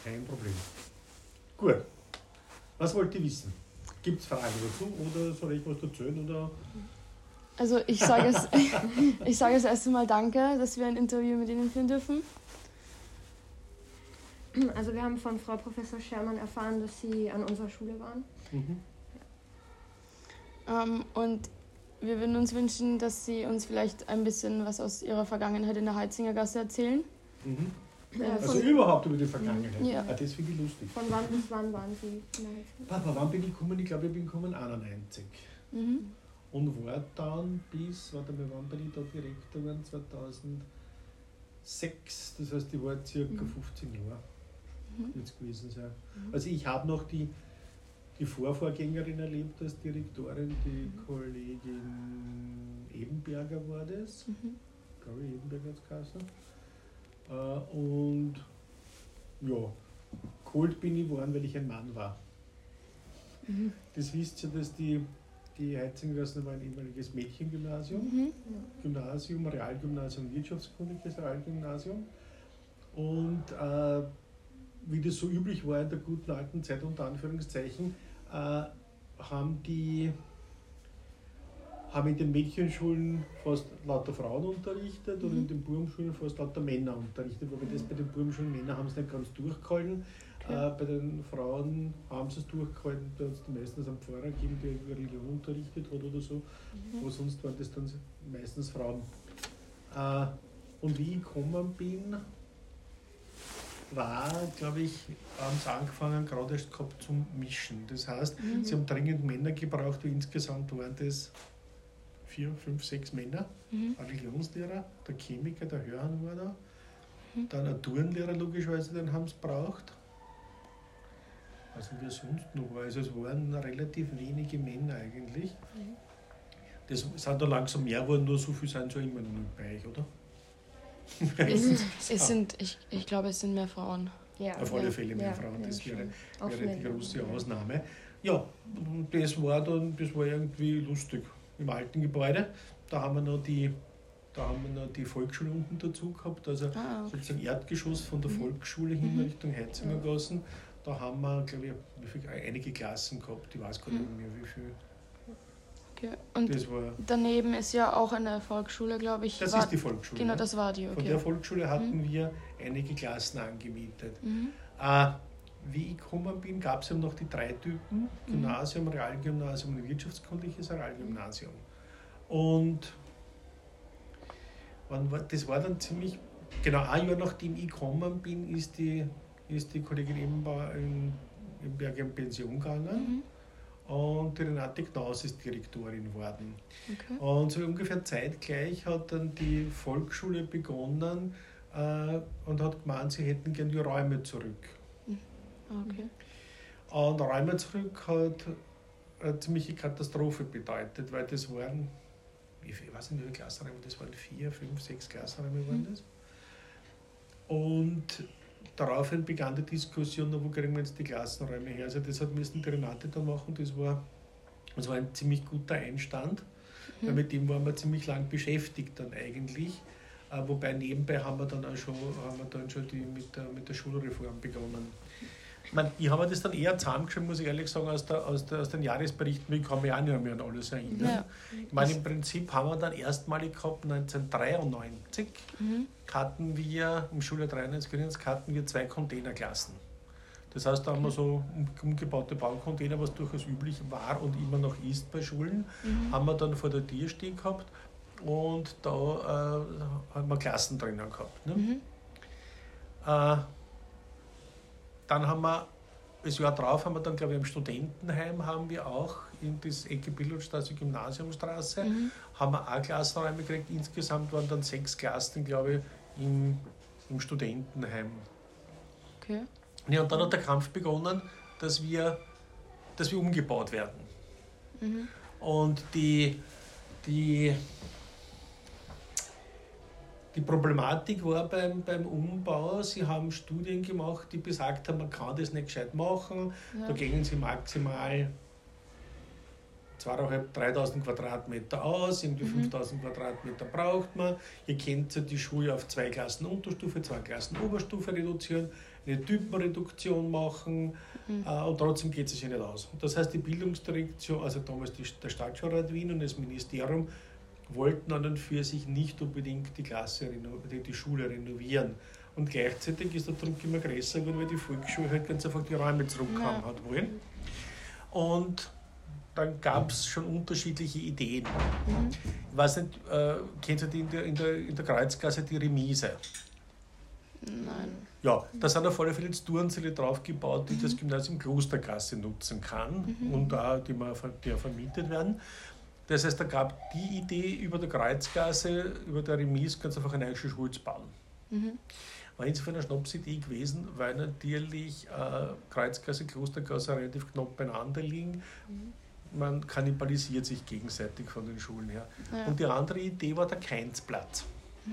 Kein Problem. Gut. Was wollt ihr wissen? Gibt es Fragen dazu oder soll ich was erzählen? Oder? Also ich sage es erst einmal danke, dass wir ein Interview mit Ihnen führen dürfen. Also wir haben von Frau Professor Schermann erfahren, dass Sie an unserer Schule waren. Und wir würden uns wünschen, dass Sie uns vielleicht ein bisschen was aus Ihrer Vergangenheit in der Heizinger Gasse erzählen. Also überhaupt über die Vergangenheit. Ja. Das finde ich lustig. Von wann bis wann waren Sie in der Heizinger? Papa, wann bin ich gekommen? Ich glaube, ich bin gekommen 91. Und war dann bis, wann bin ich da Direktor geworden? 2006. Das heißt, ich war circa 15 Jahre jetzt gewesen sein. Also ich habe noch die Vorvorgängerin erlebt als Direktorin, die Kollegin Ebenberger war das. Ich glaube, Ebenberger hat es geheißen. Und ja, geholt bin ich worden, weil ich ein Mann war. Das wisst ihr, dass die Heizinger Gasse war ein ehemaliges Mädchengymnasium, Realgymnasium, wirtschaftskundiges Realgymnasium. Und wie das so üblich war in der guten alten Zeit, unter Anführungszeichen, haben in den Mädchenschulen fast lauter Frauen unterrichtet und in den Burmschulen fast lauter Männer unterrichtet. Wobei das bei den Burmschulen Männer haben es nicht ganz durchgehalten. Bei den Frauen haben sie es durchgehalten, da hat es meistens einen Pfarrer gegeben, der Religion unterrichtet hat oder so. Aber sonst waren das dann meistens Frauen. Und wie ich gekommen bin, war, glaube ich, haben sie angefangen, gerade erst gehabt zum Mischen. Das heißt, sie haben dringend Männer gebraucht, und insgesamt waren das 4, 5, 6 Männer. Ein Religionslehrer, der Chemiker, der Hörhan war da, dann ein Turnlehrer logischerweise, den haben sie gebraucht. Also wie sonst noch war. Also es waren relativ wenige Männer eigentlich. Das sind da langsam mehr geworden, nur so viel sind schon immer noch nicht bei euch, oder? Ich glaube, es sind mehr Frauen. Ja, auf alle Fälle mehr Frauen, das wäre die große Ausnahme. Ja, das war irgendwie lustig. Im alten Gebäude, da haben wir noch die Volksschule unten dazu gehabt, also sozusagen Erdgeschoss von der Volksschule hin Richtung Heizinger Gassen. Da haben wir, glaube ich, einige Klassen gehabt, ich weiß gar nicht mehr wie viel. Okay. Und daneben ist ja auch eine Volksschule, glaube ich. Das ist die Volksschule. Genau, das war die, okay. Von der Volksschule hatten wir einige Klassen angemietet. Wie ich gekommen bin, gab es ja noch die 3 Typen, Gymnasium, Realgymnasium und wirtschaftskundliches Realgymnasium. Und das war dann ziemlich, genau ein Jahr nachdem ich gekommen bin, ist die Kollegin Ebenberger in Pension gegangen. Und die Renate Knaus ist Direktorin geworden. Okay. Und so ungefähr zeitgleich hat dann die Volksschule begonnen und hat gemeint, sie hätten gerne die Räume zurück. Okay. Und Räume zurück hat eine ziemliche Katastrophe bedeutet, weil das waren, ich weiß nicht wie viele Klassenräume, das waren 4, 5, 6 Klassenräume waren das. Und daraufhin begann die Diskussion, wo kriegen wir jetzt die Klassenräume her. Also das müssen die Renate dann machen. Das war ein ziemlich guter Einstand, weil mit dem waren wir ziemlich lang beschäftigt dann eigentlich. Wobei nebenbei haben wir dann schon mit der Schulreform begonnen. Ich habe mir das dann eher zusammengeschrieben, muss ich ehrlich sagen, aus den Jahresberichten. Ich kann mich auch nicht mehr an alles erinnern. Ja. Ich meine, im Prinzip haben wir dann erstmalig gehabt, 1993 hatten wir, im Schuljahr 93, hatten wir 2 Containerklassen. Das heißt, da haben wir so umgebaute Baucontainer, was durchaus üblich war und immer noch ist bei Schulen, haben wir dann vor der Tür stehen gehabt und da haben wir Klassen drinnen gehabt. Ne? Dann haben wir, das Jahr drauf haben wir dann, glaube ich, im Studentenheim haben wir auch in das Ecke Bildungsstraße, Gymnasiumstraße, haben wir auch Klassenräume gekriegt. Insgesamt waren dann 6 Klassen, glaube ich, im Studentenheim. Okay. Ja, und dann hat der Kampf begonnen, dass wir umgebaut werden. Und die Problematik war beim Umbau, sie haben Studien gemacht, die besagt haben, man kann das nicht gescheit machen, da gehen sie maximal 2.500, 3.000 Quadratmeter aus, irgendwie 5.000 Quadratmeter braucht man. Ihr könnt die Schule auf 2 Klassen Unterstufe, 2 Klassen Oberstufe reduzieren, eine Typenreduktion machen und trotzdem geht es sich nicht aus. Das heißt, die Bildungsdirektion, also damals der Stadtschulrat Wien und das Ministerium, wollten an und für sich nicht unbedingt die Schule renovieren. Und gleichzeitig ist der Druck immer größer geworden, weil die Volksschule halt ganz einfach die Räume zurückhaben hat wollen. Und dann gab es schon unterschiedliche Ideen. Ich weiß nicht, kennt ihr in der Kreuzgasse die Remise? Nein. Ja, da sind auf alle Fälle jetzt Turnsäle draufgebaut, die das Gymnasium Klostergasse nutzen kann und auch die vermietet werden. Das heißt, da gab die Idee, über der Kreuzgasse, über der Remise, ganz einfach eine eigene Schule zu bauen. War insofern eine Schnapsidee gewesen, weil natürlich Kreuzgasse, Klostergasse relativ knapp beieinander liegen. Man kannibalisiert sich gegenseitig von den Schulen her. Ja. Und die andere Idee war der Kainsplatz.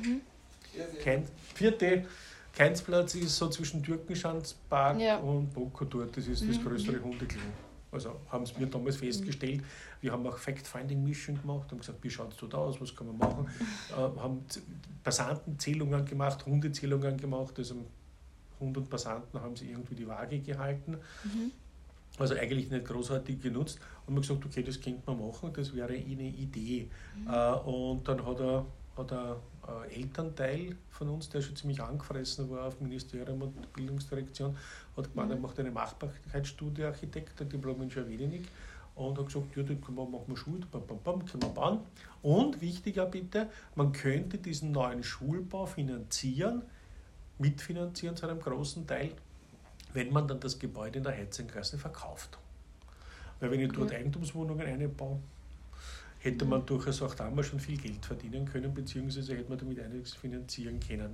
Kainsplatz ist so zwischen Türkenschanzpark und Boko dort. Das ist das größere Hundeklo. Also haben es mir damals festgestellt. Wir haben auch Fact-Finding-Mission gemacht, haben gesagt, wie schaut es dort aus, was kann man machen. Haben Passantenzählungen gemacht, Hundezählungen gemacht. Also Hund und Passanten haben sie irgendwie die Waage gehalten. Also eigentlich nicht großartig genutzt. Und wir gesagt, okay, das könnte man machen, das wäre eine Idee. Und dann hat ein Elternteil von uns, der schon ziemlich angefressen war auf Ministerium und Bildungsdirektion, hat gemeint, er macht eine Machbarkeitsstudie, Architekt, ein Diplom-Ingenieur Wedenig, und hat gesagt, ja, da machen wir Schule, können wir bauen. Und wichtiger bitte, man könnte diesen neuen Schulbau mitfinanzieren zu einem großen Teil, wenn man dann das Gebäude in der Heizinggasse verkauft. Weil wenn ich dort Eigentumswohnungen einbaue, hätte man durchaus auch damals schon viel Geld verdienen können, beziehungsweise hätte man damit einiges finanzieren können.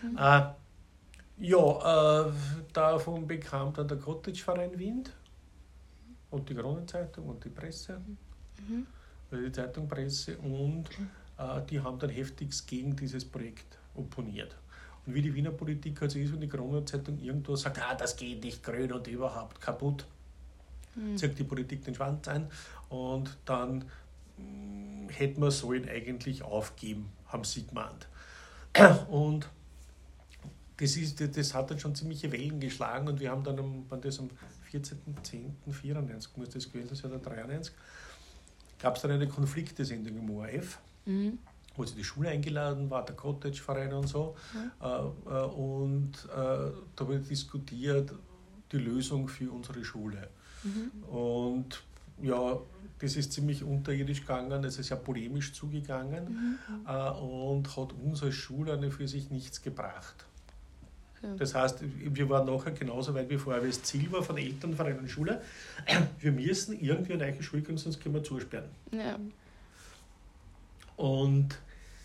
Davon bekam dann der Cottage-Verein Wind und die Kronenzeitung und die Presse, die Zeitung Presse, und die haben dann heftigst gegen dieses Projekt opponiert. Und wie die Wiener Politik halt so ist, wenn die Kronenzeitung irgendwo sagt, das geht nicht, grün und überhaupt kaputt, zieht die Politik den Schwanz ein und dann hätte man sollen eigentlich aufgeben, haben sie gemeint. Und das hat dann schon ziemliche Wellen geschlagen, und wir haben dann am 14.10.94 muss das gewesen sein, oder 93, gab es dann eine Konfliktesendung im ORF, wo sie die Schule eingeladen war, der Cottage-Verein und so. Und da wurde diskutiert die Lösung für unsere Schule. Und ja, das ist ziemlich unterirdisch gegangen, es ist ja polemisch zugegangen und hat uns als Schule für sich nichts gebracht. Okay. Das heißt, wir waren nachher genauso weit wie vorher, weil das Ziel war von Eltern, Verein und Schule, wir müssen irgendwie eine eigene Schule kriegen, sonst können wir zusperren. Ja. Und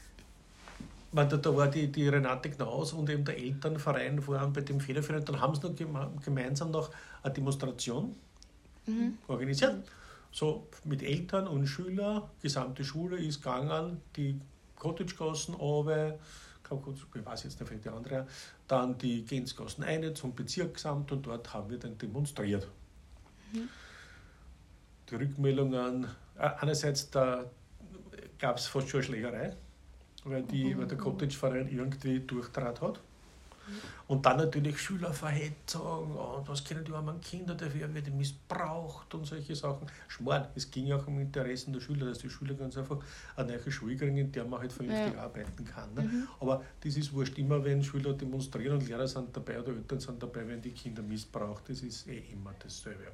da war die Renate Knaus und eben der Elternverein waren bei dem Federführer. Dann haben sie noch gemeinsam noch eine Demonstration organisiert. So mit Eltern und Schülern, gesamte Schule ist gegangen, die Cottagegassen runter, ich weiß jetzt nicht, die andere, dann die Gänzgassen eine zum Bezirksamt, und dort haben wir dann demonstriert. Die Rückmeldungen, einerseits gab es fast schon eine Schlägerei, weil der Cottage-Verein irgendwie durchtrat hat. Und dann natürlich Schülerverhetzung und was kennen die armen Kinder, dafür wird missbraucht und solche Sachen. Schmarrn, es ging auch um Interessen der Schüler, dass die Schüler ganz einfach eine neue Schule kriegen, in der man halt vernünftig arbeiten kann. Ne? Aber das ist wurscht, immer wenn Schüler demonstrieren und Lehrer sind dabei oder Eltern sind dabei, wenn die Kinder missbraucht, das ist immer dasselbe.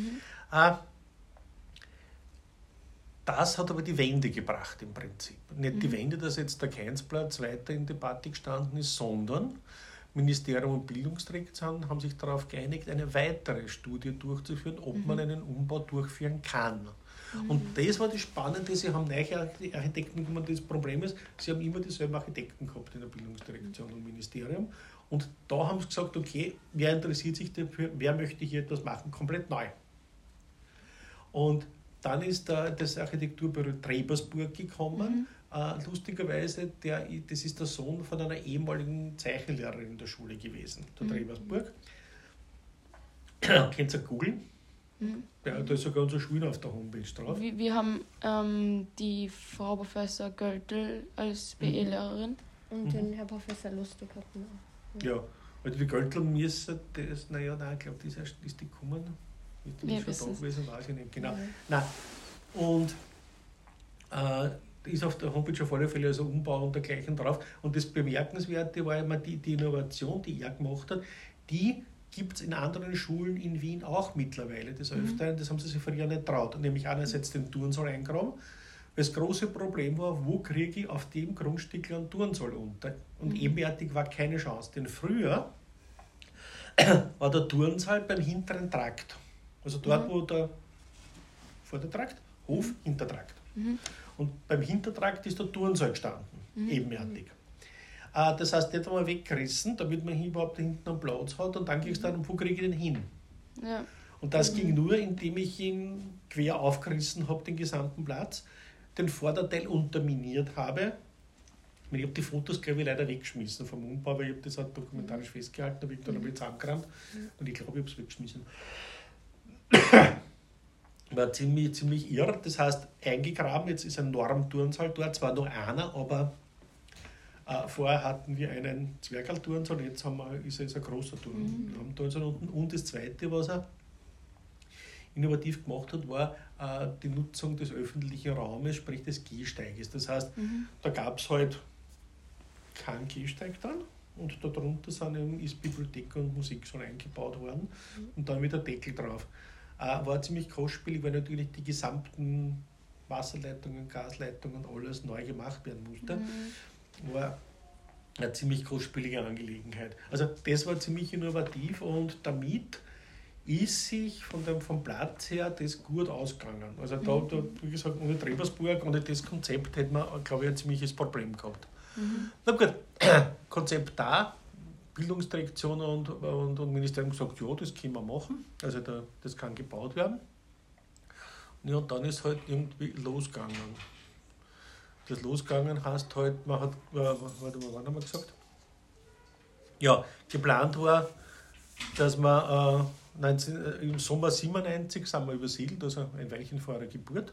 Das hat aber die Wende gebracht im Prinzip. Nicht die Wende, dass jetzt der Kainsplatz weiter in Debatte gestanden ist, sondern Ministerium und Bildungsdirektion haben sich darauf geeinigt, eine weitere Studie durchzuführen, ob man einen Umbau durchführen kann. Und das war das Spannende, sie haben neue Architekten gemacht. Das Problem ist, sie haben immer dieselben Architekten gehabt in der Bildungsdirektion und Ministerium. Und da haben sie gesagt, okay, wer interessiert sich dafür, wer möchte hier etwas machen, komplett neu. Und dann ist das Architekturbüro Trebersburg gekommen. Lustigerweise, das ist der Sohn von einer ehemaligen Zeichenlehrerin in der Schule gewesen, der Trebersburg. Könnt ihr googeln. Da ist sogar unsere Schule auf der Homepage drauf. Wir haben die Frau Professor Göltl als BE-Lehrerin. Und den Herr Professor Lustig hatten wir auch. Ja, also die Göltl müssen das, ich glaube, ist die gekommen. Ist die nicht schon da gewesen, weiß ich nicht. Genau. Ja. Nein. Und ist auf der Homepage auf alle Fälle also Umbau und dergleichen drauf. Und das Bemerkenswerte war immer die Innovation, die er gemacht hat, die gibt es in anderen Schulen in Wien auch mittlerweile. Das Öfteren, das haben sie sich früher nicht traut. Nämlich einerseits den Turnsaal eingraben. Das große Problem war, wo kriege ich auf dem Grundstück einen Turnsaal unter? Und ebenerdig war keine Chance. Denn früher war der Turnsaal beim hinteren Trakt. Also dort, wo der Vordertrakt, Hof, Hintertrakt. Und beim Hintertrakt ist der Turnsaal gestanden, ebenerdig. Das heißt, den haben wir weggerissen, damit man überhaupt hinten einen Platz hat und dann ging es dann, wo kriege ich den hin? Ja. Und das ging nur, indem ich ihn quer aufgerissen habe, den gesamten Platz, den Vorderteil unterminiert habe. Ich habe die Fotos, glaube ich, leider weggeschmissen vom Umbau, weil ich habe das halt dokumentarisch festgehalten, habe ich dann zusammengerammt und ich glaube, ich habe es weggeschmissen. War ziemlich irre, das heißt eingegraben, jetzt ist ein Normturnsaal dort, zwar noch einer, aber vorher hatten wir einen Zwergalturnsaal, jetzt ist er jetzt ein großer Turnsaal unten. Und das Zweite, was er innovativ gemacht hat, war die Nutzung des öffentlichen Raumes, sprich des Gehsteiges. Das heißt, da gab es halt keinen Gehsteig dann und darunter ist Bibliothek und Musik schon eingebaut worden und dann wieder Deckel drauf. War ziemlich kostspielig, weil natürlich die gesamten Wasserleitungen, Gasleitungen und alles neu gemacht werden musste. War eine ziemlich kostspielige Angelegenheit. Also das war ziemlich innovativ und damit ist sich vom Platz her das gut ausgegangen. Also da, wie gesagt, ohne Trebersburg, ohne das Konzept hätte man, glaube ich, ein ziemliches Problem gehabt. Na gut, Konzept da, Bildungsdirektion und Ministerium gesagt, ja, das können wir machen, also das kann gebaut werden. Ja, und dann ist halt irgendwie losgegangen. Das losgegangen heißt halt, man hat, warte mal, wann haben wir gesagt? Ja, geplant war, dass wir im Sommer 97 sind wir übersiedelt, also ein Weilchen vor der Geburt.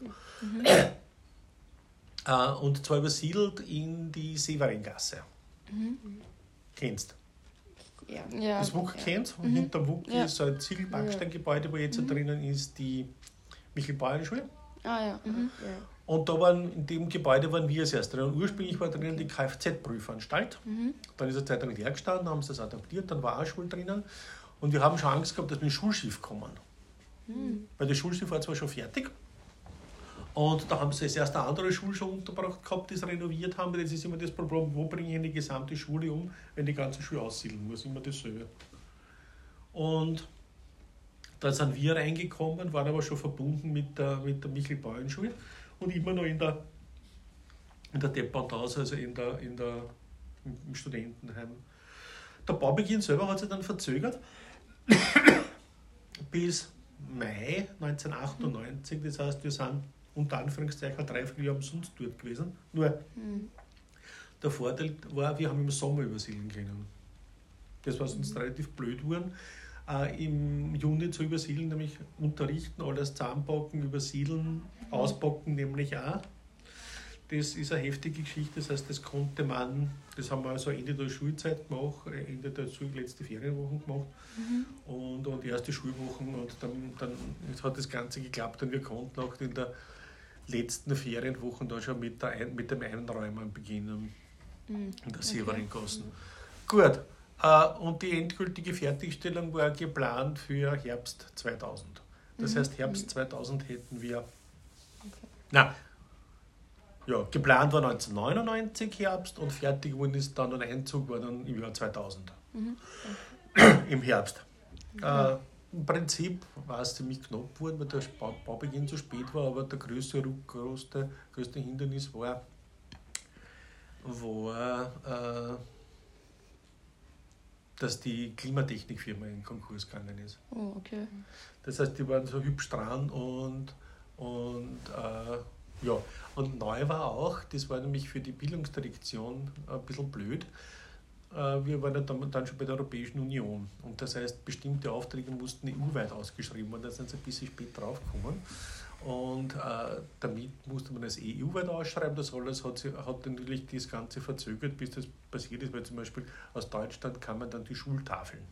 Und zwar übersiedelt in die Severingasse. Kennst du? Ja. Das WUK kennt, und hinter WUK ist so ein Ziegelbacksteingebäude, wo jetzt drinnen ist die Michel-Bauern-Schule. Ja. Und in dem Gebäude waren wir als erst drin. Und ursprünglich war drinnen die Kfz-Prüfanstalt. Dann ist eine Zeit lang leer gestanden, haben sie das adaptiert, dann war auch eine Schule drinnen. Und wir haben schon Angst gehabt, dass wir ins Schulschiff kommen. Weil das Schulschiff war zwar schon fertig. Und da haben sie als erst eine andere Schule schon untergebracht gehabt, die sie renoviert haben. Jetzt ist immer das Problem, wo bringe ich eine gesamte Schule um, wenn die ganze Schule aussiedeln muss. Immer dasselbe. Und da sind wir reingekommen, waren aber schon verbunden mit der Michel-Bauern-Schule und immer noch in der Dependance, also im Studentenheim. Der Baubeginn selber hat sich dann verzögert bis Mai 1998. Das heißt, wir sind unter Anführungszeichen 3-4 Jahre umsonst dort gewesen. Nur der Vorteil war, wir haben im Sommer übersiedeln können. Das war sonst relativ blöd geworden. Im Juni zu übersiedeln, nämlich unterrichten, alles zusammenpacken, übersiedeln, auspacken nämlich auch. Das ist eine heftige Geschichte, das heißt, das haben wir also Ende der Schulzeit gemacht, Ende der letzten Ferienwochen gemacht und erste Schulwochen und dann hat das Ganze geklappt und wir konnten auch in der letzten Ferienwochen da schon mit dem Einräumen beginnen in der Severingasse. Gut. Und die endgültige Fertigstellung war geplant für Herbst 2000. Das heißt, Herbst 2000 hätten wir... geplant war 1999 Herbst und fertig geworden ist dann ein Einzug war dann im Jahr 2000. Im Herbst. Im Prinzip war es ziemlich knapp geworden, weil der Baubeginn zu spät war, aber der größte Hindernis war dass die Klimatechnikfirma in Konkurs gegangen ist. Oh, okay. Das heißt, die waren so hübsch dran und neu war auch, das war nämlich für die Bildungsdirektion ein bisschen blöd, wir waren ja dann schon bei der Europäischen Union. Und das heißt, bestimmte Aufträge mussten EU-weit ausgeschrieben werden. Da sind sie ein bisschen spät draufgekommen. Und damit musste man es EU-weit ausschreiben. Das alles hat natürlich das Ganze verzögert, bis das passiert ist, weil zum Beispiel aus Deutschland kamen dann die Schultafeln,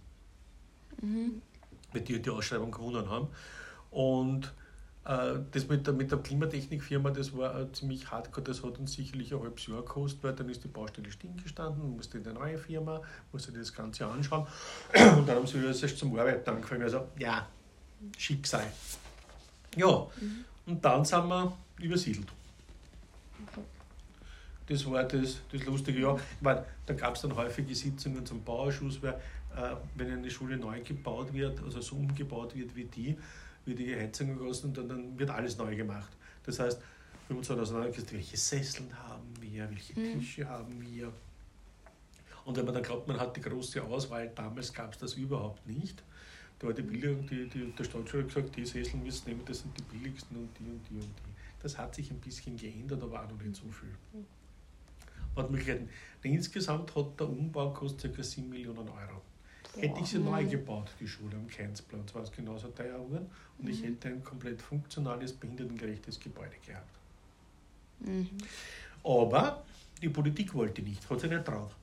weil die Ausschreibung gewonnen haben. Und das mit der Klimatechnikfirma, das war ziemlich hardcore, das hat uns sicherlich ein halbes Jahr gekostet, weil dann ist die Baustelle stillgestanden, man musste in eine neue Firma, musste das Ganze anschauen und dann haben sie wieder erst zum Arbeiten angefangen. Also ja, Schicksal. Ja, und dann sind wir übersiedelt. Okay. Das war das lustige Jahr. Ich meine, da gab es dann häufige Sitzungen zum Bauausschuss, weil wenn eine Schule neu gebaut wird, also so umgebaut wird wie die Heizungen kosten, dann wird alles neu gemacht. Das heißt, wir haben uns dann auseinandergesetzt, welche Sesseln haben wir, welche Tische haben wir. Und wenn man dann glaubt, man hat die große Auswahl, damals gab es das überhaupt nicht. Da war die Billigung, der Staatsschule hat gesagt, die Sessel müssen nehmen, das sind die billigsten und die und die und die. Das hat sich ein bisschen geändert, aber auch noch nicht so viel. Hat Möglichkeiten. Insgesamt hat der Umbau gekostet ca. 7 Millionen Euro. Hätte ich sie neu gebaut, die Schule am Keinsplatz, war es genauso teuer geworden und ich hätte ein komplett funktionales, behindertengerechtes Gebäude gehabt. Aber die Politik wollte nicht, hat sich nicht traut.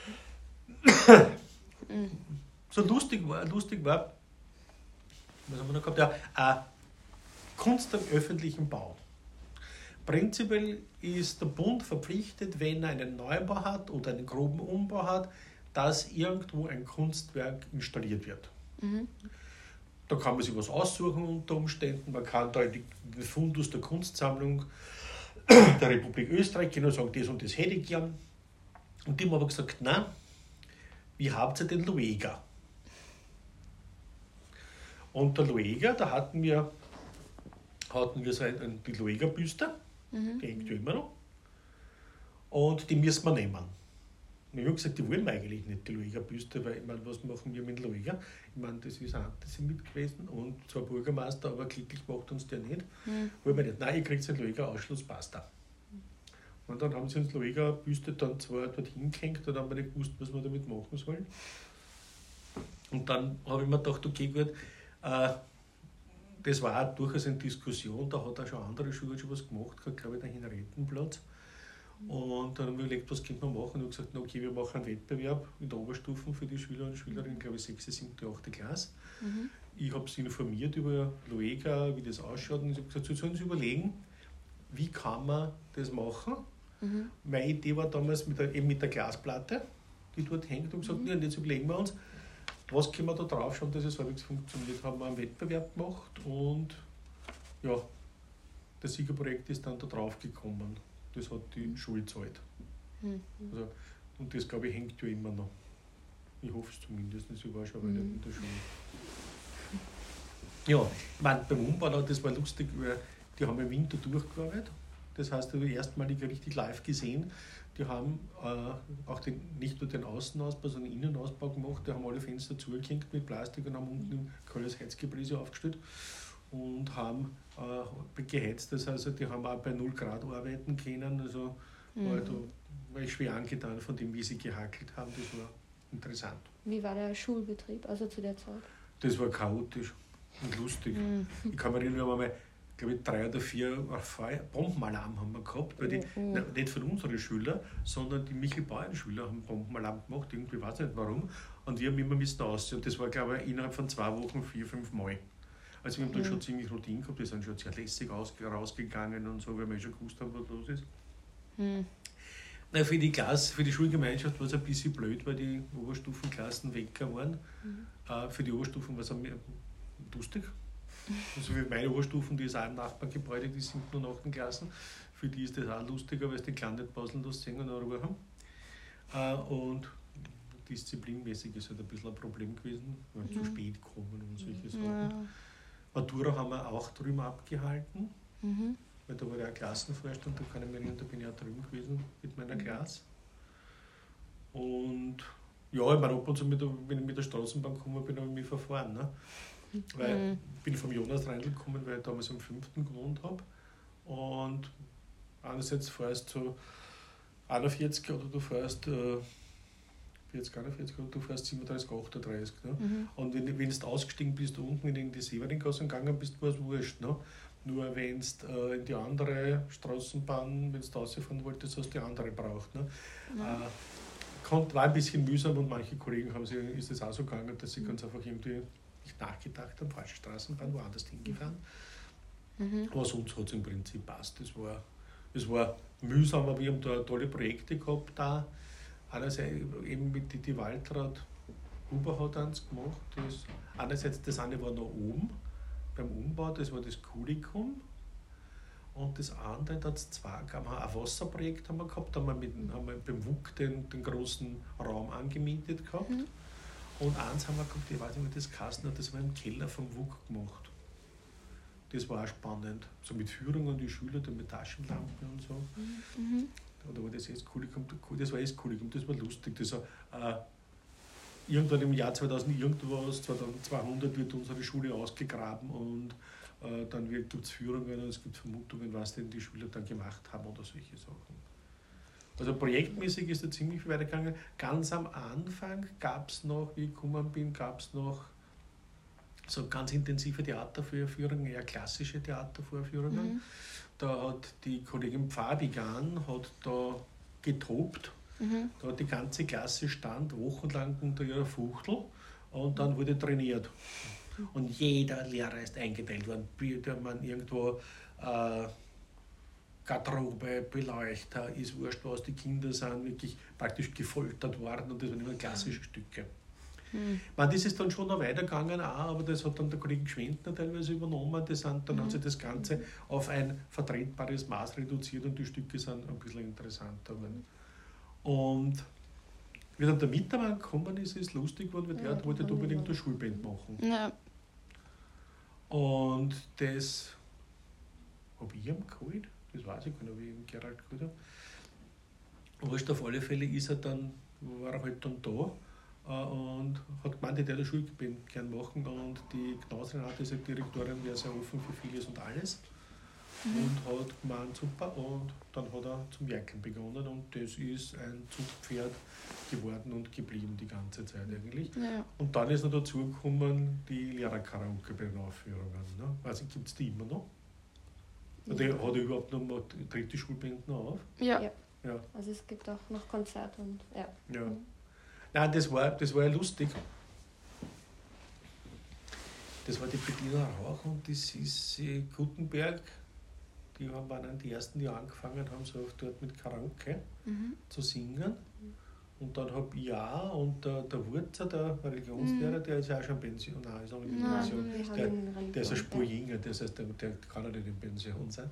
So lustig war, was haben wir noch gehabt? Ja, Kunst am öffentlichen Bau. Prinzipiell ist der Bund verpflichtet, wenn er einen Neubau hat oder einen groben Umbau hat, dass irgendwo ein Kunstwerk installiert wird. Da kann man sich was aussuchen unter Umständen. Man kann da den Fundus der Kunstsammlung der Republik Österreich gehen und sagen, das und das hätte ich gern. Und die haben aber gesagt, nein, wie habt ihr den Lueger? Und der Lueger, da hatten wir so die Lueger-Büste, die hängt ja immer noch. Und die müssen wir nehmen. Und ich habe gesagt, die wollen wir eigentlich nicht, die Lueger-Büste, weil ich meine, was machen wir mit Lueger? Ich meine, das ist ein Antisemit gewesen und zwar Bürgermeister, aber glücklich macht uns der nicht. Wollen wir nicht. Nein, ihr kriegt den Lueger-Ausschluss, passt da. Und dann haben sie uns Lueger-Büste dann zwar dorthin gehängt, dann haben wir nicht gewusst, was wir damit machen sollen. Und dann habe ich mir gedacht, okay, gut, das war auch durchaus eine Diskussion, da hat auch schon andere Schulen schon was gemacht, glaube ich, der Hinrichtenplatz. Und dann haben wir überlegt, was könnte man machen? Und ich habe gesagt, okay, wir machen einen Wettbewerb in der Oberstufen für die Schüler und Schülerinnen, glaube ich, 6., 7., 8. Klasse. Ich habe sie informiert über Lueger, wie das ausschaut, und ich habe gesagt, sie sollen sich überlegen, wie kann man das machen? Meine Idee war damals mit der Glasplatte, die dort hängt, und gesagt, ja, und jetzt überlegen wir uns, was können wir da drauf schauen, dass es halbwegs funktioniert. Haben wir einen Wettbewerb gemacht und ja, das Siegerprojekt ist dann da drauf gekommen. Das hat die Schule gezahlt. Also, und das, glaube ich, hängt ja immer noch. Ich hoffe es zumindest, ich war schon nicht in der Schule. Ja, ich meine, beim Umbau, das war lustig, weil die haben im Winter durchgearbeitet. Das heißt, ich habe erstmalig richtig live gesehen. Die haben auch nicht nur den Außenausbau, sondern den Innenausbau gemacht. Die haben alle Fenster zugehängt mit Plastik und haben unten ein kaltes Heizgebläse aufgestellt und haben geheizt. Das heißt, die haben auch bei 0 Grad arbeiten können. Also war ich schwer angetan von dem, wie sie gehackelt haben. Das war interessant. Wie war der Schulbetrieb, also zu der Zeit? Das war chaotisch und lustig. Ich kann mich erinnern, wir haben einmal, glaube ich, 3 oder 4 Bombenalarm haben wir gehabt, weil die, nicht von unseren Schülern, sondern die Michel-Bauern-Schüler haben Bombenalarm gemacht, irgendwie weiß ich nicht warum, und wir haben immer müssen aussehen. Und das war, glaube ich, innerhalb von 2 Wochen 4, 5 Mal. Also wir haben dann schon ziemlich Routine gehabt, die sind schon sehr lässig rausgegangen und so, weil wir schon gewusst haben, was los ist. Na, für die Schulgemeinschaft war es ein bisschen blöd, weil die Oberstufenklassen weg waren. Für die Oberstufen war es lustig. Also für meine Oberstufen, die ist auch im Nachbargebäude, die 7. und 8. Klassen, für die ist das auch lustiger, weil es die Kleinen nicht pausenlos los singen oder Ruhe haben. Und disziplinmäßig ist halt ein bisschen ein Problem gewesen, weil zu spät kommen und solche Sachen. Matura haben wir auch drüben abgehalten, weil da war ja ein Klassenvorstand, da kann ich mich erinnern, da bin ich auch drüben gewesen mit meiner Klasse. Und ja, ich meine, ab und zu, wenn ich mit der Straßenbahn gekommen bin, habe ich mich verfahren. Ne? Weil ich bin vom Jonas reingekommen, weil ich damals am 5. gewohnt habe. Und einerseits fährst du 41 oder du fährst 40, 41 und du fährst 37, 38. Ne? Und wenn du ausgestiegen bist, unten in die Severingasse gegangen bist, war es wurscht. Ne? Nur wenn du in die andere Straßenbahn, wenn du rausfahren wolltest, hast du die andere braucht. Ne? War ein bisschen mühsam und manche Kollegen ist es auch so gegangen, dass sie ganz einfach irgendwie nicht nachgedacht haben, falsche Straßenbahn, woanders hingefahren. Aber sonst hat es im Prinzip passt. Es war mühsam, aber wir haben da tolle Projekte gehabt da. Einerseits eben mit die Waltraud Huber hat eins gemacht. Einerseits das eine war noch oben beim Umbau, das war das Kulikum. Und das andere, da hat es zwei gegeben. Ein Wasserprojekt haben wir gehabt, da haben wir beim WUK den großen Raum angemietet gehabt. Und eins haben wir gehabt, ich weiß nicht, wie das geheißen hat, das war im Keller vom WUK gemacht. Das war auch spannend. So mit Führung an die Schüler, dann mit Taschenlampen und so. Oder war das jetzt Kulikum? Das war jetzt Kulikum, das war lustig. Das war, irgendwann im Jahr 2000 irgendwas, 2200 wird unsere Schule ausgegraben und dann gibt es Führungen und es gibt Vermutungen, was denn die Schüler dann gemacht haben oder solche Sachen. Also projektmäßig ist da ziemlich viel weitergegangen. Ganz am Anfang gab es noch, wie ich gekommen bin, so ganz intensive Theatervorführungen, eher klassische Theatervorführungen. Da hat die Kollegin Pfabigan da getobt. Da hat die ganze Klasse stand wochenlang unter ihrer Fuchtel und dann wurde trainiert. Und jeder Lehrer ist eingeteilt worden. Da man irgendwo Garderobe, Beleuchter, ist wurscht, was die Kinder sind, wirklich praktisch gefoltert worden und das waren immer klassische Stücke. Das ist dann schon noch weitergegangen, aber das hat dann der Kollege Schwendner teilweise übernommen. Dann hat sich das Ganze auf ein vertretbares Maß reduziert und die Stücke sind ein bisschen interessanter geworden. Und wie dann der Mittermann gekommen ist, ist lustig geworden, weil der wollte unbedingt eine Schulband machen. Ja. Und das habe ich ihm geholt, das weiß ich gar nicht, wie ich ihm Gerald geholt habe. Wurscht, auf alle Fälle war er halt dann da. Und hat gemeint, ich würde eine Schulband gerne machen und die Knaus-Renate, die Direktorin, wäre sehr offen für vieles und alles und hat gemeint, super, und dann hat er zum Werkeln begonnen und das ist ein Zugpferd geworden und geblieben die ganze Zeit eigentlich. Ja. Und dann ist noch dazu gekommen die Lehrerkaraoke bei den Aufführungen. Ne? Also gibt es die immer noch? Ja. Oder hat er überhaupt noch mal, tritt die Schulband noch auf? Ja. Also es gibt auch noch Konzerte und ja. Nein, das war ja lustig. Das war die Bettina Rauch und die Sissi Gutenberg. Die waren die ersten, die angefangen haben, so dort mit Karaoke zu singen. Und dann habe ich auch, und der Wurzer, der Religionslehrer, der ist ja auch schon Pension. Nein, ist noch nicht in Pension. Der ist ein Spur jünger, das heißt, der kann ja nicht in Pension sein.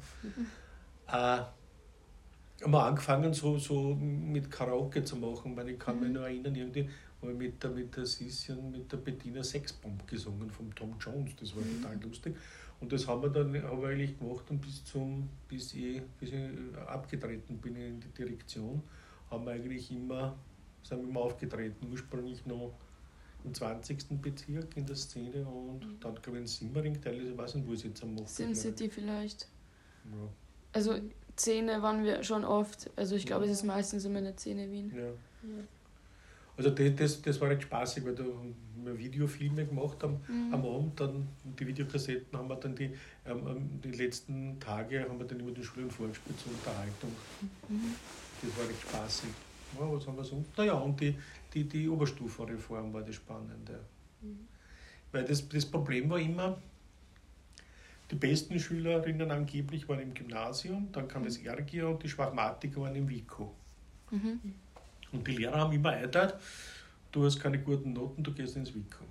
Haben wir angefangen, so mit Karaoke zu machen. Ich kann mich noch erinnern, irgendwie habe ich mit der Sissi und mit der Bettina Sexbomb gesungen vom Tom Jones. Das war total lustig. Und das haben wir eigentlich gemacht und bis ich abgetreten bin in die Direktion, haben wir eigentlich sind wir immer aufgetreten. Ursprünglich noch im 20. Bezirk in der Szene und dann glaube ich in Simmering teilweise, ich weiß nicht, wo es jetzt am Machen. Sin City vielleicht. Ja. Also Szene waren wir schon oft. Also ich glaube, es ist meistens immer eine Szene Wien. Ja. Also das war echt spaßig, weil da wir Videofilme gemacht haben am Abend, dann die Videokassetten haben wir dann die letzten Tage haben wir dann immer den Schulen vorgespielt zur Unterhaltung. Das war echt spaßig. Ja, was haben wir sonst? Naja, und die Oberstufenreform war das Spannende. Weil das Problem war immer, die besten Schülerinnen angeblich waren im Gymnasium, dann kam das Ergia und die Schwachmatiker waren im WIKO. Und die Lehrer haben immer erteilt, du hast keine guten Noten, du gehst ins WIKO.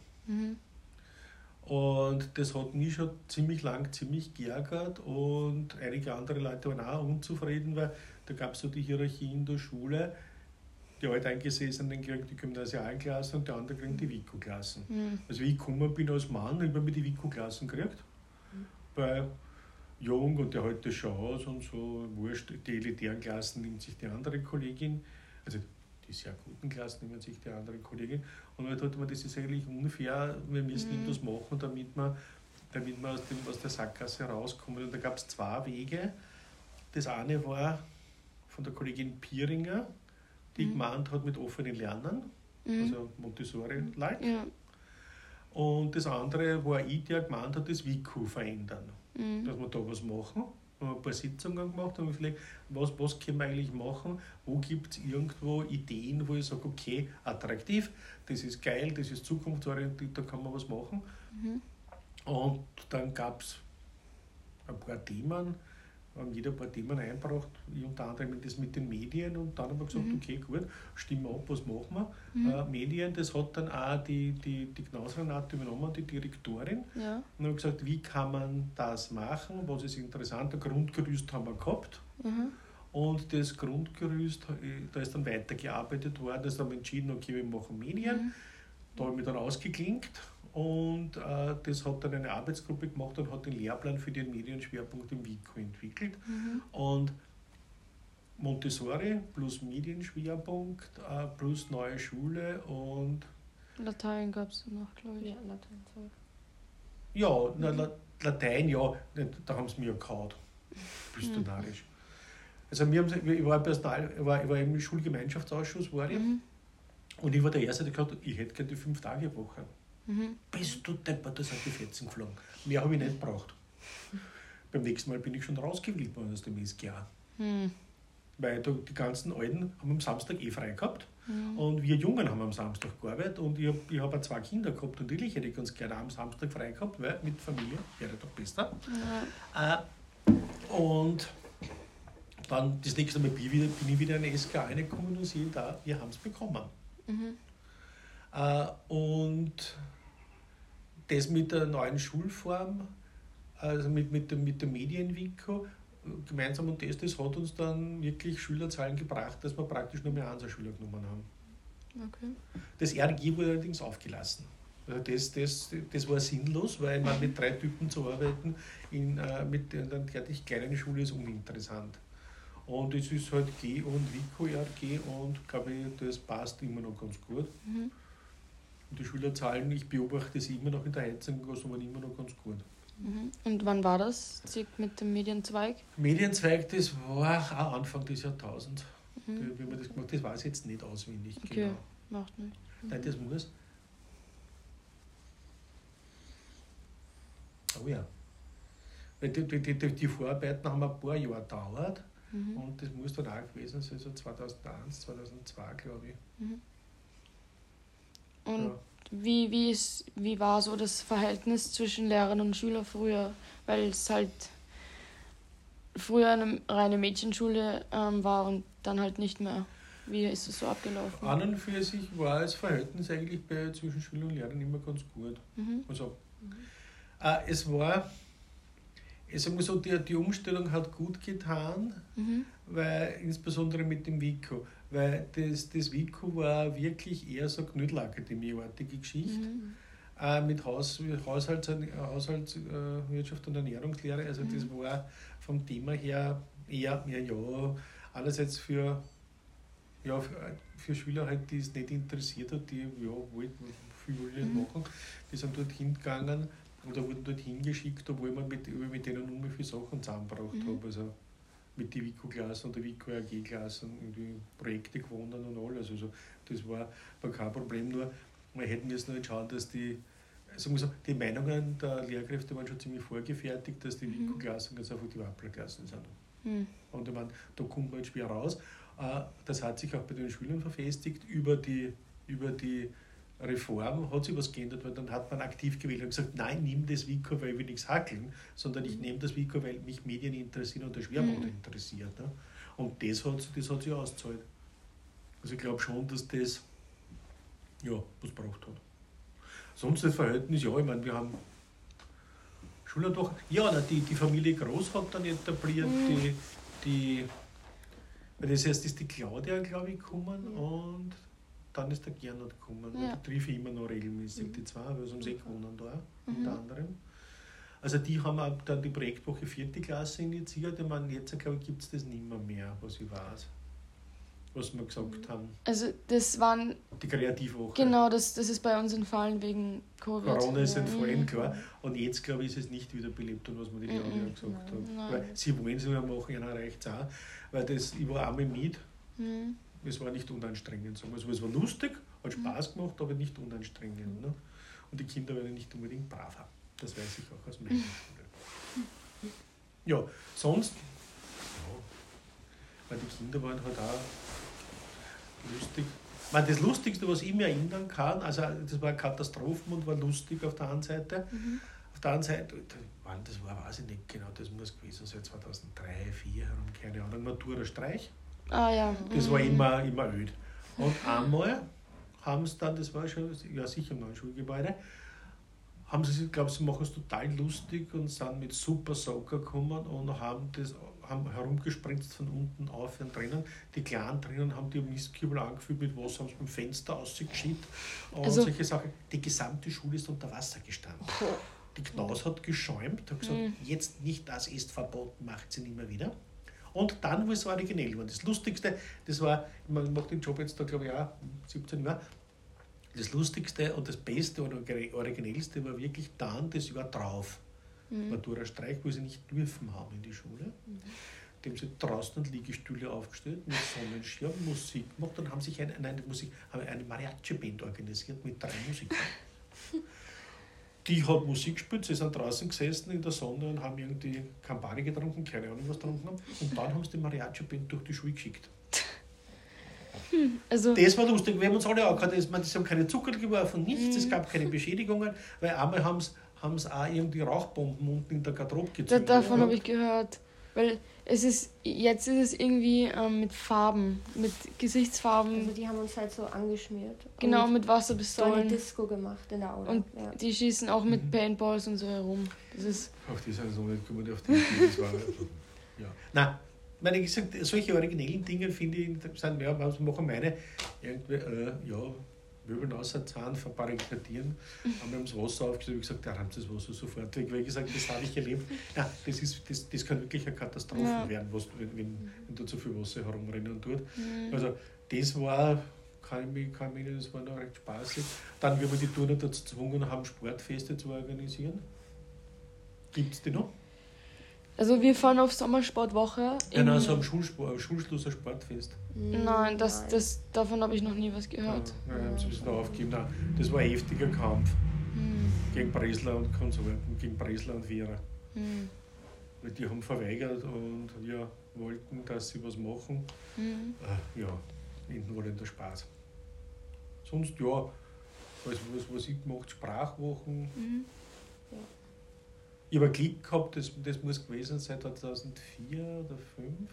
Und das hat mich schon ziemlich geärgert und einige andere Leute waren auch unzufrieden, weil da gab es so die Hierarchie in der Schule, die Alteingesessenen kriegen die Gymnasialklassen und die anderen kriegen die WIKO-Klassen. Also wie ich gekommen bin als Mann, habe ich mir die WIKO-Klassen gekriegt, weil jung und der hält das schon aus und so, wurscht, die elitären Klassen nimmt sich die andere Kollegin, also die sehr guten Klassen nehmen sich die andere Kollegin und halt hat man, das ist eigentlich unfair, wir müssen etwas machen, damit wir aus der Sackgasse rauskommen. Und da gab es zwei Wege. Das eine war von der Kollegin Pieringer, die gemeint hat mit offenen Lernen. also Montessori-like. Ja. Und das andere war ich, der gemeint hat, das WIKU verändern. Dass wir da was machen. Wir haben ein paar Sitzungen gemacht und vielleicht, was können wir eigentlich machen? Wo gibt es irgendwo Ideen, wo ich sage, okay, attraktiv, das ist geil, das ist zukunftsorientiert, da kann man was machen. Und dann gab es ein paar Themen, haben jeder ein paar Themen eingebracht, ich unter anderem das mit den Medien, und dann haben wir gesagt, okay, gut, stimmen wir ab, was machen wir? Medien, das hat dann auch die Knaus-Renate übernommen, die Direktorin. Ja. Und haben gesagt, wie kann man das machen, was ist interessant, ein Grundgerüst haben wir gehabt. Und das Grundgerüst, da ist dann weitergearbeitet worden, da haben wir entschieden, okay, wir machen Medien. Da habe ich mich dann ausgeklinkt. Und das hat dann eine Arbeitsgruppe gemacht und hat den Lehrplan für den Medienschwerpunkt im WIKU entwickelt. Und Montessori plus Medienschwerpunkt plus neue Schule und... Latein gab es noch, glaube ich. Ja, Latein. Ja, Latein, ja, da haben sie mir ja gehauen. Bist du narrisch. Also ich war im Schulgemeinschaftsausschuss, war ich. Und ich war der Erste, der gesagt hat, ich hätte gerne die 5-Tage-Woche. Bist du deppert, das hat die 14 geflogen. Mehr habe ich nicht gebraucht. Beim nächsten Mal bin ich schon rausgewählt worden aus dem SGA. Weil die ganzen Alten haben am Samstag frei gehabt. Und wir Jungen haben am Samstag gearbeitet. Und ich habe auch 2 Kinder gehabt. Und natürlich hätte ich ganz gerne am Samstag frei gehabt, weil mit Familie wäre doch besser. Und dann das nächste Mal bin ich wieder in den SGA reingekommen und sehe da, wir haben es bekommen. Und das mit der neuen Schulform, also mit der Medien-WIKU, gemeinsam und das hat uns dann wirklich Schülerzahlen gebracht, dass wir praktisch nur mehr Einser-Schüler genommen haben. Okay. Das RG wurde allerdings aufgelassen. Also das war sinnlos, weil man mit 3 Typen zu arbeiten mit einer fertig kleinen Schule ist uninteressant. Und es ist halt G und WIKU, RG, und glaube ich, das passt immer noch ganz gut. Und die Schülerzahlen, ich beobachte sie immer noch in der Heizung, waren immer noch ganz gut. Und wann war das, mit dem Medienzweig? Medienzweig, das war auch Anfang des Jahrtausends. Wie man das gemacht, das weiß ich jetzt nicht auswendig. Okay, genau. macht nicht. Nein, das muss. Oh ja. Weil die Vorarbeiten haben ein paar Jahre gedauert. Und das muss dann auch gewesen sein, so 2001, 2002, glaube ich. Und ja. Wie war so das Verhältnis zwischen Lehrern und Schülern früher? Weil es halt früher eine reine Mädchenschule war und dann halt nicht mehr. Wie ist es so abgelaufen? An und für sich war das Verhältnis eigentlich zwischen Schülern und Lehrern immer ganz gut. Also, es war... Ich sage mal so, die Umstellung hat gut getan, weil insbesondere mit dem WIKU, weil das WIKU war wirklich eher so Knödelakademie-artige Geschichte, mit Haushaltswirtschaft und Ernährungslehre. Also das war vom Thema her eher, einerseits für Schüler, halt, die es nicht interessiert hat, die wollten viel machen, die sind dorthin gegangen. Oder wurden dorthin geschickt, obwohl man mit denen nur viele Sachen zusammengebracht habe. Also mit den WIKU-Klassen und der WIKU-AG-Klassen irgendwie Projekte gewonnen und alles. Also das war kein Problem, nur wir hätten müssen halt schauen, dass die Meinungen der Lehrkräfte waren schon ziemlich vorgefertigt, dass die WIKU-Klassen ganz einfach die Wapplerklassen sind. Und ich meine, da kommt man halt schwer raus. Das hat sich auch bei den Schülern verfestigt. Über die Reform hat sich was geändert, weil dann hat man aktiv gewählt und gesagt, nein, nimm das WIKU, weil ich will nichts hackeln, sondern ich nehme das WIKU, weil mich Medien interessieren und der Schwerpunkt interessiert. Ne? Und das hat sich ausgezahlt. Also ich glaube schon, dass das was gebraucht hat. Sonst das Verhältnis, ich meine, wir haben Schüler doch, die Familie Groß hat dann etabliert, weil das erst ist die Claudia, glaube ich, gekommen und dann ist der Gernot gekommen. Ja. Die treffe ich immer noch regelmäßig, die 2, weil sie um 6 wohnen da, unter anderem. Also die haben auch dann die Projektwoche 4. Klasse initiiert. Ich meine, jetzt, glaube ich, gibt es das nicht mehr, was ich weiß. Was wir gesagt haben. Also das waren... Die Kreativwoche. Genau, das ist bei uns entfallen wegen Covid. Corona ist entfallen, klar. Und jetzt, glaube ich, ist es nicht wieder belebt, was wir die Claudia gesagt haben. Nein. Weil sie wollen es ja machen, ihnen reicht es auch. Weil ich war einmal mit. Es war nicht unanstrengend. Also es war lustig, Hat Spaß gemacht, aber nicht unanstrengend. Ne? Und die Kinder werden nicht unbedingt braver. Das weiß ich auch aus meiner Schule. Ja, sonst, weil die Kinder waren halt auch lustig. Das Lustigste, was ich mir erinnern kann, also das war Katastrophen und war lustig auf der einen Seite. Auf der anderen Seite, das war, weiß ich nicht genau, das muss gewesen sein, 2003, 2004 herum, keine Ahnung, Matura-Streich. Ah ja. Das war immer öd. Und einmal haben sie dann, das war schon, ja sicher noch ein Schulgebäude, haben sie, ich glaube, sie machen es total lustig und sind mit Super Soaker gekommen und haben herumgespritzt von unten auf und drinnen. Die Kleinen drinnen haben die Mistkübel angefüllt mit Wasser, haben es beim Fenster ausgeschickt und also, solche Sachen. Die gesamte Schule ist unter Wasser gestanden. Die Knaus hat geschäumt, hat gesagt, jetzt nicht, das ist verboten, macht sie nicht mehr wieder. Und dann, wo es originell war, das Lustigste, das war, man macht den Job jetzt da, glaube ich, auch 17 Jahre, das Lustigste und das Beste oder Originellste war wirklich dann das Jahr drauf. Matura-Streich, wo sie nicht dürfen haben in die Schule. Da haben sie draußen Liegestühle aufgestellt, mit Sonnenschirm, Musik gemacht und haben sich eine Mariachi-Band organisiert mit 3 Musikern. Die hat Musik gespielt, sie sind draußen gesessen in der Sonne und haben irgendwie Campari getrunken, keine Ahnung was getrunken haben. Und dann haben sie die Mariachi-Band durch die Schule geschickt. Also das war lustig, wir haben uns alle angehört, das haben keine Zucker geworfen, nichts, es gab keine Beschädigungen, weil einmal haben sie auch irgendwie Rauchbomben unten in der Garderobe gezündet. Davon habe ich gehört, weil jetzt ist es irgendwie mit Farben, mit Gesichtsfarben. Also die haben uns halt so angeschmiert. Genau, mit so Wasserpistolen. eine Disco gemacht in der Aula. Und die schießen auch mit Paintballs und so herum. Das ist auf die sind so nicht gekommen, auf die Idee, das war ja. Nein, meine gesagt, solche originellen Dinge finde ich, sind ja, was machen meine irgendwie, Möbeln auserzahlen, verbarrikadieren, haben wir das Wasser aufgestellt und gesagt, da haben sie das Wasser sofort weg, weil ich gesagt, das habe ich erlebt. Nein, das kann wirklich eine Katastrophe werden, wenn da zu viel Wasser herumrennen tut. Also das war, das war noch recht spaßig. Dann, wie wir die Turner dazu gezwungen haben, Sportfeste zu organisieren. Gibt es die noch? Also wir fahren auf Sommersportwoche. Genau, so am Schulschluss ein Sportfest. Nein, davon habe ich noch nie was gehört. Ja, haben sie ein bisschen aufgegeben. Nein, das war ein heftiger Kampf gegen Breslau und Konsorten, gegen Breslau und Vera. Weil die haben verweigert und wir wollten, dass sie was machen. Hinten war dann der Spaß. Sonst, ja, was ich gemacht, Sprachwochen. Ich habe Glück gehabt, das muss gewesen sein 2004 oder 2005.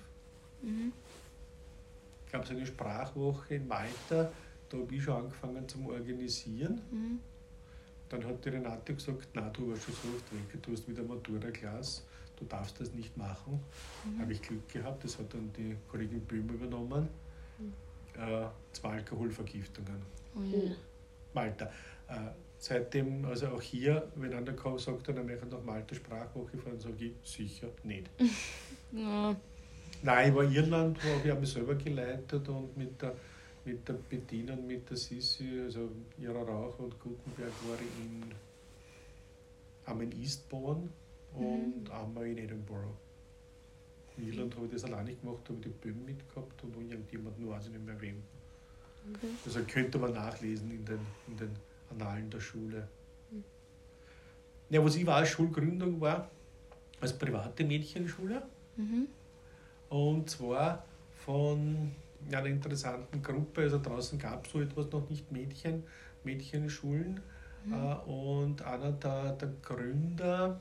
Ich glaube, so eine Sprachwoche in Malta, da habe ich schon angefangen zu organisieren. Dann hat die Renate gesagt, nein, du warst schon so oft weg, du hast wieder Matura-Klasse, du darfst das nicht machen. Habe ich Glück gehabt, das hat dann die Kollegin Böhm übernommen. 2 Alkoholvergiftungen. Malta. Seitdem, also auch hier, wenn einer sagt, dann möchte nach Malta Sprachwoche fahren, sage ich sicher nicht. Ja. Nein, ich war Irland, wo ich mich selber geleitet und mit der Bettina und mit der Sissi, also Ira Rauch und Gutenberg, war ich einmal in Eastbourne und einmal in Edinburgh. In Irland habe ich das alleine gemacht, habe die Böhm mitgehabt und irgendjemand nur weiß ich nicht mehr wem. Okay. Also könnte man nachlesen in den Annalen der Schule. Ja, was ich war als Schulgründung war, als private Mädchenschule. Und zwar von einer interessanten Gruppe. Also draußen gab es so etwas noch nicht, Mädchenschulen. Und einer der Gründer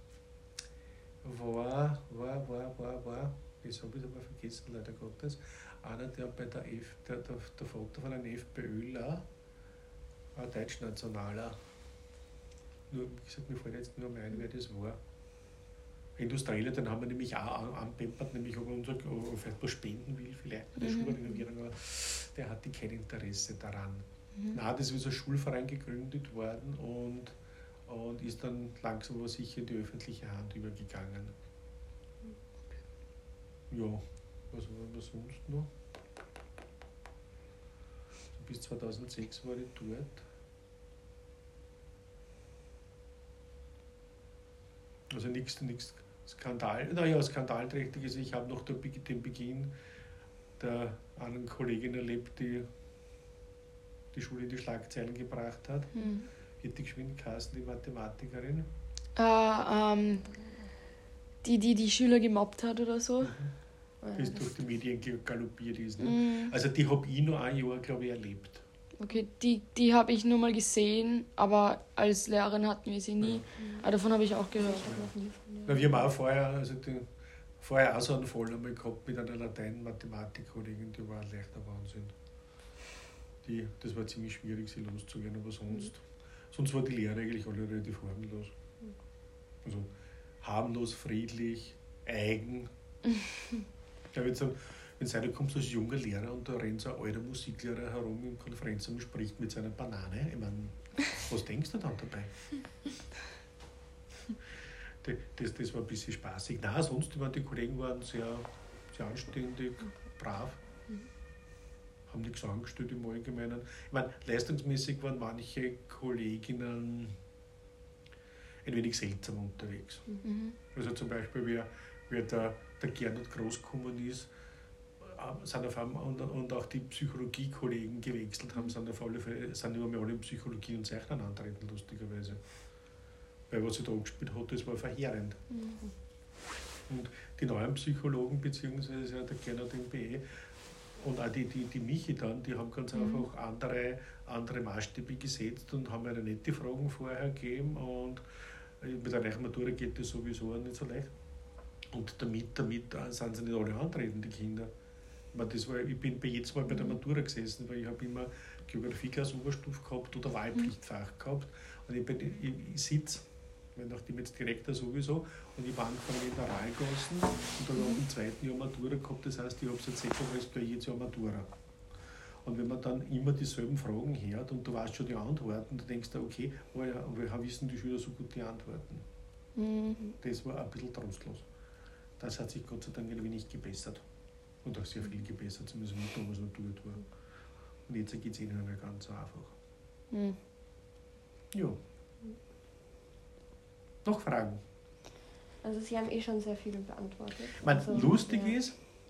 war, das habe ich aber vergessen, leider Gottes, einer, der bei der Vater von einem FPÖler, ein Deutschnationaler, nur, wie gesagt, mir fällt jetzt nur ein, wer das war. Industrielle, den haben wir nämlich auch anpempert, nämlich ob er vielleicht was spenden will, vielleicht bei der Schulrenovierung, aber der hatte kein Interesse daran. Nein, das ist ein Schulverein gegründet worden und ist dann langsam aber sicher in die öffentliche Hand übergegangen. Ja, was war da sonst noch? Bis 2006 war ich dort. Also nichts skandalträchtiges. Ich habe noch den Beginn der anderen Kollegin erlebt, die die Schule in die Schlagzeilen gebracht hat. Hätte geschwind geheißen, die Mathematikerin. Die Schüler gemobbt hat oder so. Bis durch die Medien galoppiert ist. Ne? Also die habe ich noch ein Jahr, glaube ich, erlebt. Okay, die habe ich nur mal gesehen, aber als Lehrerin hatten wir sie nie. Aber davon habe ich auch gehört. Na, wir haben auch vorher auch so einen Fall einmal gehabt mit einer Latein-Mathematik-Kollegin, die war ein leichter Wahnsinn. Das war ziemlich schwierig, sie loszuwerden, aber sonst war die Lehre eigentlich alle relativ harmlos. Also harmlos, friedlich, eigen. Ich würde sagen, wenn du kommst als junger Lehrer und da rennt so ein alter Musiklehrer herum im Konferenzraum und spricht mit seiner Banane, ich meine, was denkst du dann dabei? Das war ein bisschen spaßig. Nein, sonst, die Kollegen waren sehr, sehr anständig, brav, haben nichts angestellt im Allgemeinen. Ich meine, leistungsmäßig waren manche Kolleginnen ein wenig seltsam unterwegs. Also zum Beispiel, wie der Gernot Großkommen ist, sind auf einmal, und auch die Psychologie-Kollegen gewechselt haben, sind auf alle Fälle, sind immer mehr alle in Psychologie und Zeichnen antreten, lustigerweise. Weil was sie da angespielt hat, das war verheerend. Und die neuen Psychologen, beziehungsweise der Gernot im BE und auch die Michi dann, die haben ganz einfach andere Maßstäbe gesetzt und haben eine nette Fragen vorher gegeben und mit der Matura geht das sowieso nicht so leicht. Und damit sind sie nicht alle antreten, die Kinder. Ich bin bei jedes Mal bei der Matura gesessen, weil ich habe immer Geografie als Oberstufe gehabt oder Wahlpflichtfach gehabt. Und ich sitze, nachdem jetzt Direktor sowieso, und ich war angefangen in der Rallgassen und da habe ich im zweiten Jahr Matura gehabt, das heißt, ich habe seit 36 Jahren jedes Jahr Matura. Und wenn man dann immer dieselben Fragen hört und du weißt schon die Antworten, dann denkst du, okay, woher wissen die Schüler so gut die Antworten? Das war ein bisschen trostlos. Das hat sich Gott sei Dank ein wenig gebessert. Und auch sehr viel gebessert, zumindest mit damals noch dort war. Und jetzt geht es ihnen nicht mehr ganz so einfach. Ja. Noch Fragen? Also Sie haben schon sehr viele beantwortet. Lustig ist,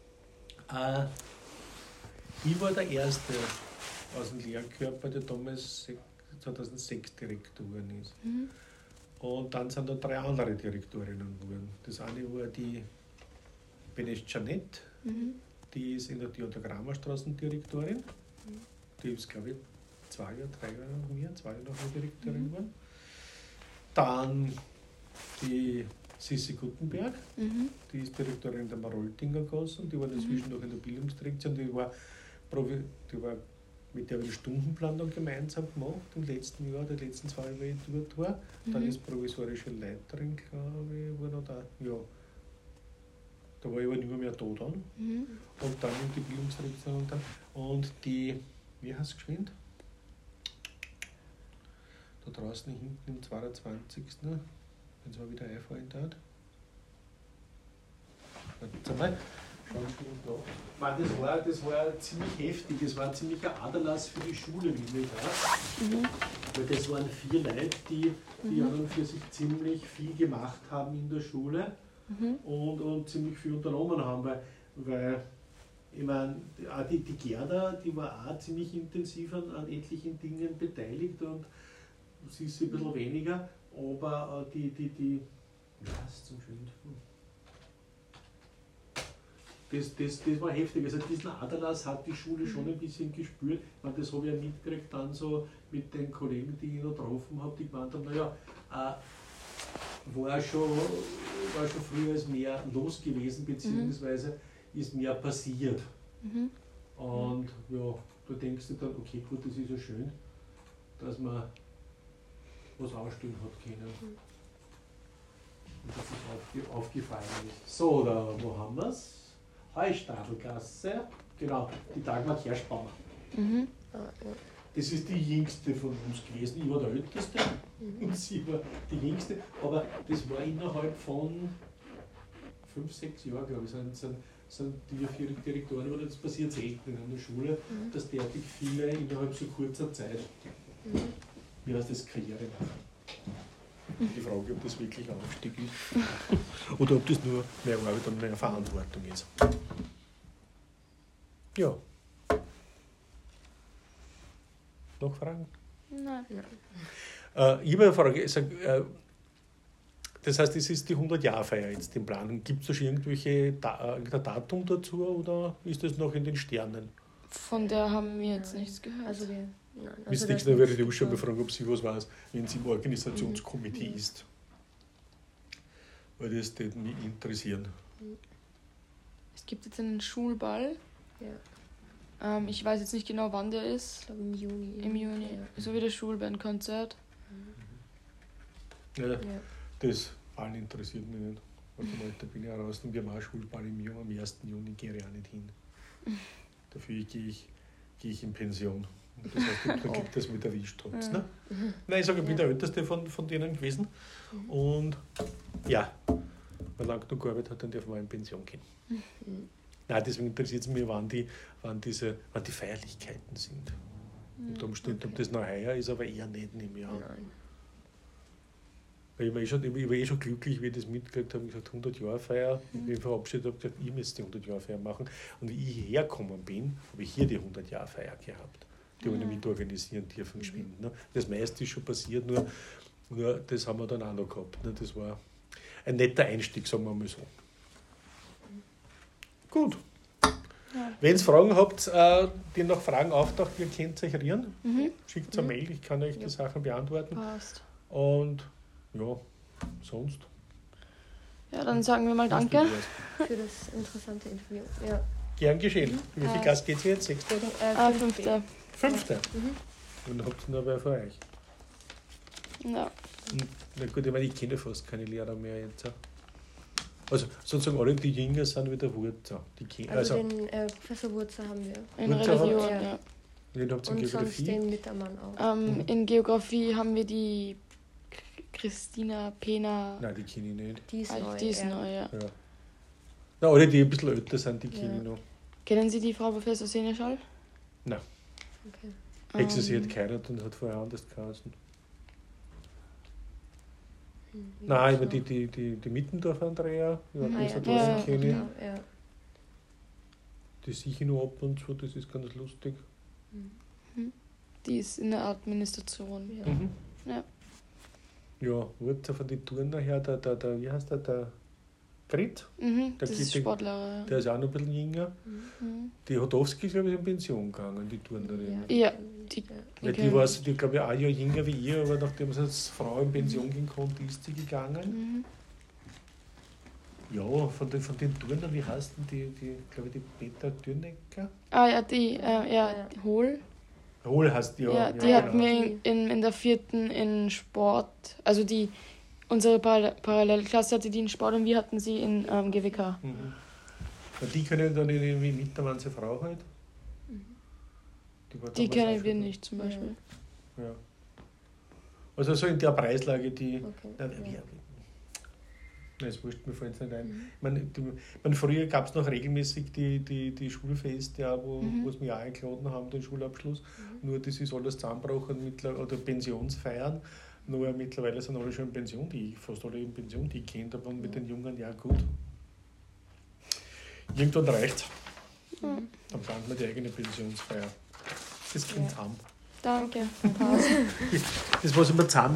ich war der Erste aus dem Lehrkörper, der damals 2006 Direktor geworden ist. Und dann sind da 3 andere Direktorinnen geworden. Das eine war die Benes Janet, die ist in der Theodor-Kramer-Straßendirektorin. Die ist, glaube ich, 3 Jahre nach mir, 2 Jahre nach mir Direktorin geworden. Dann die Sissi Guttenberg, die ist Direktorin der Maroltinger Gasse und die war inzwischen noch in der Bildungsdirektion. Die war mit der den Stundenplan dann gemeinsam gemacht im letzten Jahr, die letzten 2 Jahre, ich dort war. Dann ist provisorische Leiterin, glaube ich, war noch da. Ja. Da war ich aber nicht mehr da dann. Und dann in die Bildungsdirektion und die, wie heißt es geschwind? Da draußen hinten im 22. Wenn es mal wieder einfallen darf. Jetzt einmal. Das war ziemlich heftig, es war ein ziemlicher Aderlass für die Schule, wie ich weil das waren 4 Leute, die an und für sich ziemlich viel gemacht haben in der Schule und ziemlich viel unternommen haben, weil ich meine, auch die Gerda, die war auch ziemlich intensiv an etlichen Dingen beteiligt und sie ist ein bisschen weniger, aber was zum Schwind. Das war heftig. Also diesen Aderlass hat die Schule schon ein bisschen gespürt. Ich meine, das habe ich ja mitgekriegt dann so mit den Kollegen, die ich noch getroffen habe, die gemeint haben, naja, war schon früher ist mehr los gewesen, beziehungsweise ist mehr passiert. Und ja, da denkst du dann, okay, gut, das ist ja schön, dass man was ausstellen hat können. Und dass es aufgefallen ist. So, da, wo haben wir es? Heustadelgasse, genau, die Dagmar Kerschbaumer. Das ist die jüngste von uns gewesen. Ich war der Älteste und sie war die jüngste, aber das war innerhalb von 5, 6 Jahren, glaube ich, sind die 4 Direktoren, aber das passiert selten in einer Schule, dass derartig viele innerhalb so kurzer Zeit, wie heißt das, Karriere machen. Die Frage, ob das wirklich ein Aufstieg ist oder ob das nur mehr Arbeit und mehr Verantwortung ist. Ja. noch Fragen? Nein. Ich habe eine Frage. Das heißt, es ist die 100-Jahr-Feier jetzt in Planung. Gibt es da schon irgendein Datum dazu oder ist das noch in den Sternen? Von der haben wir jetzt nichts gehört. Also wir, nein. Bis Also nächstes Mal werde ich die schon befragen, ob sie was weiß, wenn sie im Organisationskomitee ist. Weil das würde mich interessieren. Es gibt jetzt einen Schulball. Ja. Ich weiß jetzt nicht genau, wann der Ich ist. glaube im Juni. Im Juni. Ja. So wie das Schulbandkonzert. Ja, Ja. das Ball interessiert mich nicht. Also mal, da bin ich auch raus und wir haben auch Schulball am 1. Juni, gehe ich auch nicht hin. Dafür gehe ich in Pension. Und das heißt, da gibt es mit erwischt. Ne? Nein, ich sage, ich bin der Älteste von denen gewesen. Und ja, wenn man lang genug gearbeitet hat, dann darf man in Pension gehen. Nein, deswegen interessiert es mich, wann die Feierlichkeiten sind. Unter Umständen, ob das noch heuer ist, aber eher nicht im Jahr. Nein. Weil ich war schon glücklich, wie ich das mitgekriegt habe. Ich habe gesagt, 100-Jahre-Feier. Ich bin verabschiedet und habe gesagt, ich müsste die 100-Jahre-Feier machen. Und wie ich hergekommen bin, habe ich hier die 100-Jahre-Feier gehabt. Die habe ich mit organisieren dürfen, geschwind. Ne? Das meiste ist schon passiert, nur das haben wir dann auch noch gehabt. Ne? Das war ein netter Einstieg, sagen wir mal so. Gut. Ja. Wenn ihr Fragen habt, die noch Fragen auftauchen, ihr könnt euch rühren. Schickt eine Mail, ich kann euch die Sachen beantworten. Passt. Und ja, sonst. Ja, dann sagen wir mal Danke. Für das interessante Interview. Ja. Gern geschehen. Wie viel Gas geht es jetzt? 6. oder? Fünfte. 5. Und habt ihr noch wer für euch? Ja. Na gut, ich meine, ich kenne fast keine Lehrer mehr jetzt. Also sozusagen alle, die jünger sind wie der Wurzer. Also den Professor Wurzer haben wir. In Wurzer Religion, habt ihr? ja. den habt ihr in Und sonst Geografie. den Mittermann auch. In Geografie haben wir die Christina Pena. Nein, die kenne ich nicht. Die ist neu. Die ist neu, ja. Ja. Na, alle, die ein bisschen älter sind, die kenne ich noch. Kennen Sie die Frau Professor Seneschall? Nein. Okay. Sie hat geheiratet und hat vorher anders geheißen. Nein, aber die Mittendorf Andrea, ja, kenne ich. Ja. Die sehe ich noch ab und zu, das ist ganz lustig. Die ist in der Administration. Ja. Ja. Ja, Wurzer von den Turner her, der wie heißt der Grit? Das ist Sportlehrer. Der ist auch noch ein bisschen jünger. Die Hodowski ist, glaube ich, in Pension gegangen, die Turnerin. Ja, Weil die war, die glaube ich, auch ein Jahr jünger wie ich, aber nachdem sie als Frau in Pension gehen konnte, ist sie gegangen. Ja, von den Turnern, wie heißt denn die glaube ich, die Peter Dürnecker? Die Hohl. Hohl heißt die, Ja, die hatten wir in der 4. in Sport. Also unsere Parallelklasse hatte die in Sport und wir hatten sie in GWK. Die können dann irgendwie mit, da waren sie Frau halt. Die kennen wir nicht zum Beispiel. Ja. Also so in der Preislage, die... Okay. Nein, das wurscht, mir fällt es nicht ein. Ich meine, früher gab es noch regelmäßig die Schulfeste, auch, wo sie mich auch eingeladen haben, den Schulabschluss. Nur das ist alles zusammengebrochen, oder Pensionsfeiern. Nur mittlerweile sind alle schon in Pension, fast alle in Pension, die ich kenne, aber mit den Jungen, ja gut. Irgendwann reicht es. Dann plant man die eigene Pensionsfeier. Das kommt zusammen. Danke. Das, was immer zusammen